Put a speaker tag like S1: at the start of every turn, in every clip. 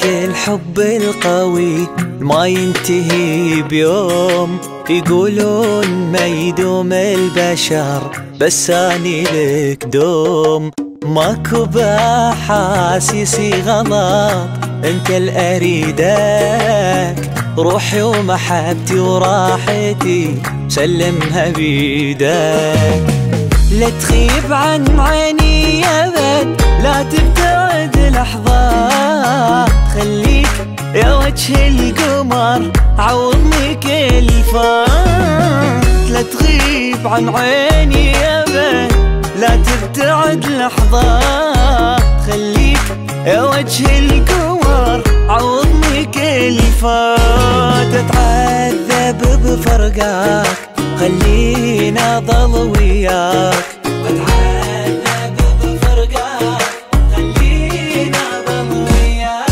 S1: الحب القوي ما ينتهي بيوم، يقولون ما يدوم البشر بس اني لك دوم. ماكو بأحاسيسي غلط انت الأريدك، روحي ومحبتي وراحتي سلمها بيدك. لا تخيب عن عيني أبد، لا تبتعد لحظة، خليك يا وجه القمر عوضني كل فات. لا تغيب عن عيني أبد، لا تبتعد لحظة، خليك يا وجه القمر عوضني كل فات. اتعذب بفرقك خلينا ضل وياك، اتعذب بفرقك خلينا ضل وياك.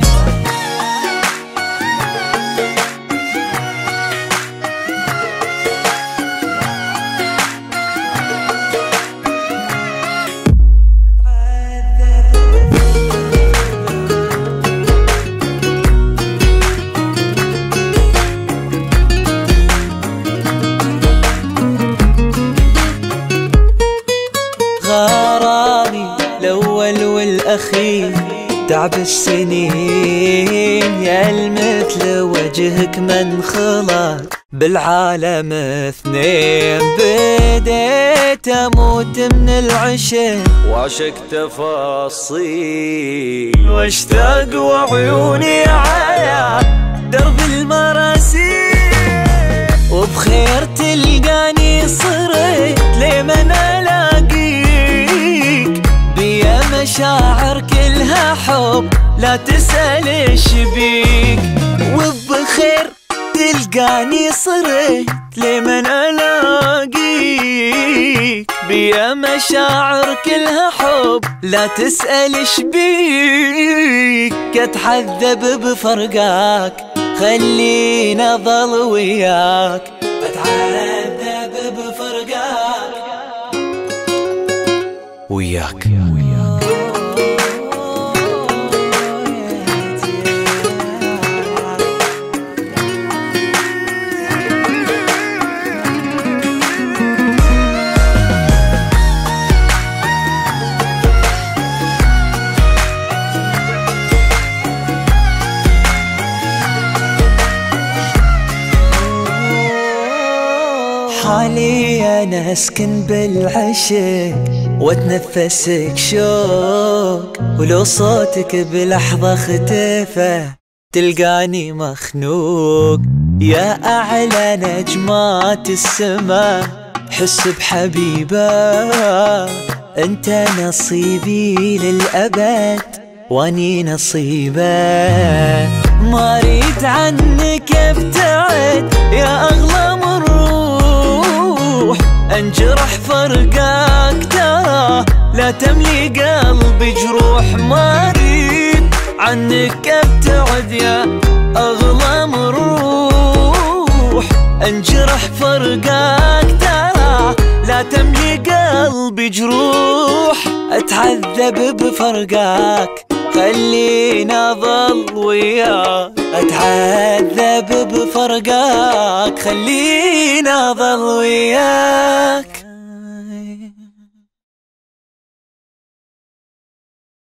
S1: غرامي الأول والأخير تعب السنين، يا المثل وجهك من خلق بالعالم اثنين. بديت أموت من العشق وعشق تفاصيل، واشتاق وعيوني على درب المراسيل. وبخير تلقاني صرت لمن مشاعر كلها حب، لا تسأل ايش بيك. وبخير تلقاني صرت لمن الاقيك، بيا مشاعر كلها حب لا تسأل ايش بيك. اتحذب بفرقك خلينا ضل وياك، اتعذب بفرقك وياك. حالي أنا أسكن بالعشق واتنفسك شوق، ولو صوتك بلحظة اختفى تلقاني مخنوق. يا أعلى نجمات السماء حس بحبيبة، أنت نصيبي للأبد واني نصيبه. ما أريد عنك ابتعد يا أغلى من روح، انجرح فرقك ترى لا تملي قلبي جروح. ما أريد عنك ابتعد يا أغلى من روح، انجرح فرقك ترى لا تملي قلبي جروح. اتعذب بفرقك خلينا ضل وياك، اتعذب بفرقك خلينا ضل وياك.